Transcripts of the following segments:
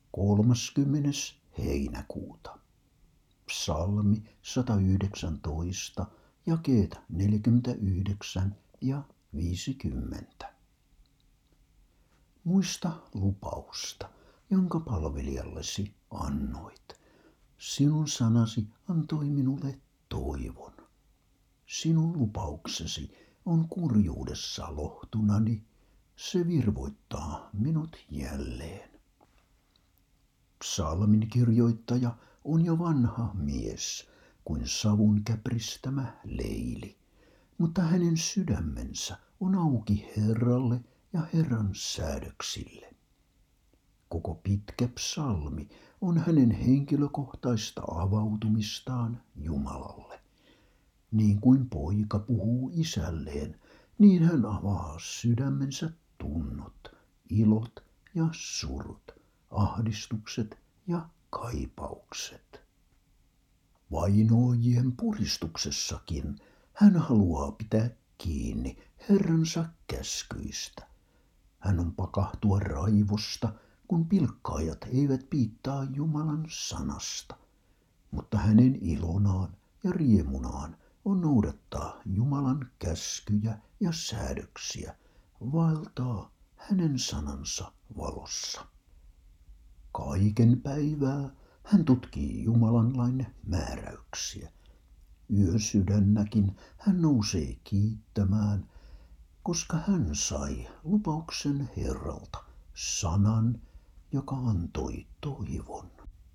30. heinäkuuta. Psalmi 119, jakeet 49 ja 50. Muista lupausta, jonka palvelijallesi annoit. Sinun sanasi antoi minulle toivon. Sinun lupauksesi on kurjuudessa lohtunani, se virvoittaa minut jälleen. Psalmin kirjoittaja on jo vanha mies, kuin savun käpristämä leili, mutta hänen sydämensä on auki Herralle ja Herran säädöksille. Koko pitkä psalmi on hänen henkilökohtaista avautumistaan Jumalalle. Niin kuin poika puhuu isälleen, niin hän avaa sydämensä tunnot, ilot ja surut, ahdistukset ja kaipaukset. Vainoojien puristuksessakin hän haluaa pitää kiinni Herransa käskyistä. Hän on pakahtua raivosta, kun pilkkaajat eivät piittaa Jumalan sanasta, mutta hänen ilonaan ja riemunaan on noudattaa Jumalan käskyjä ja säädöksiä, vaeltaa hänen sanansa valossa. Kaiken päivää hän tutkii Jumalan lain määräyksiä. Yösydännäkin hän nousee kiittämään, koska hän sai lupauksen Herralta, sanan, joka antoi toivon.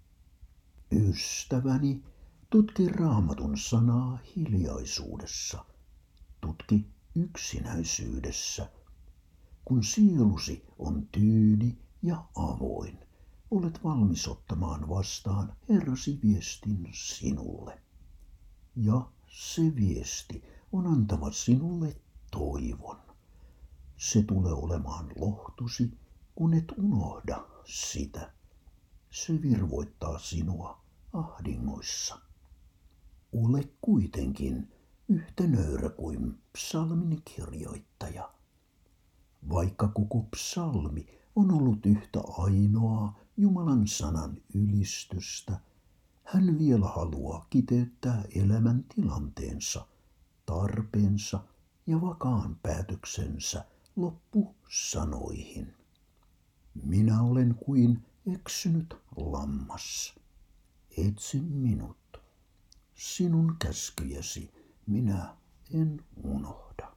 Ystäväni, tutki Raamatun sanaa hiljaisuudessa, tutki yksinäisyydessä. Kun sielusi on tyyni ja avoin, olet valmis ottamaan vastaan Herrasi viestin sinulle. Ja se viesti on antava sinulle toivon. Se tulee olemaan lohtusi, kun et unohda sitä. Se virvoittaa sinua ahdingoissa. Ole kuitenkin yhtä nöyrä kuin psalmin kirjoittaja. Vaikka koko psalmi on ollut yhtä ainoaa Jumalan sanan ylistystä, hän vielä haluaa kiteyttää elämän tilanteensa, tarpeensa ja vakaan päätöksensä loppusanoihin. Minä olen kuin eksynyt lammas. Etsi minut. Sinun käskyjäsi minä en unohda.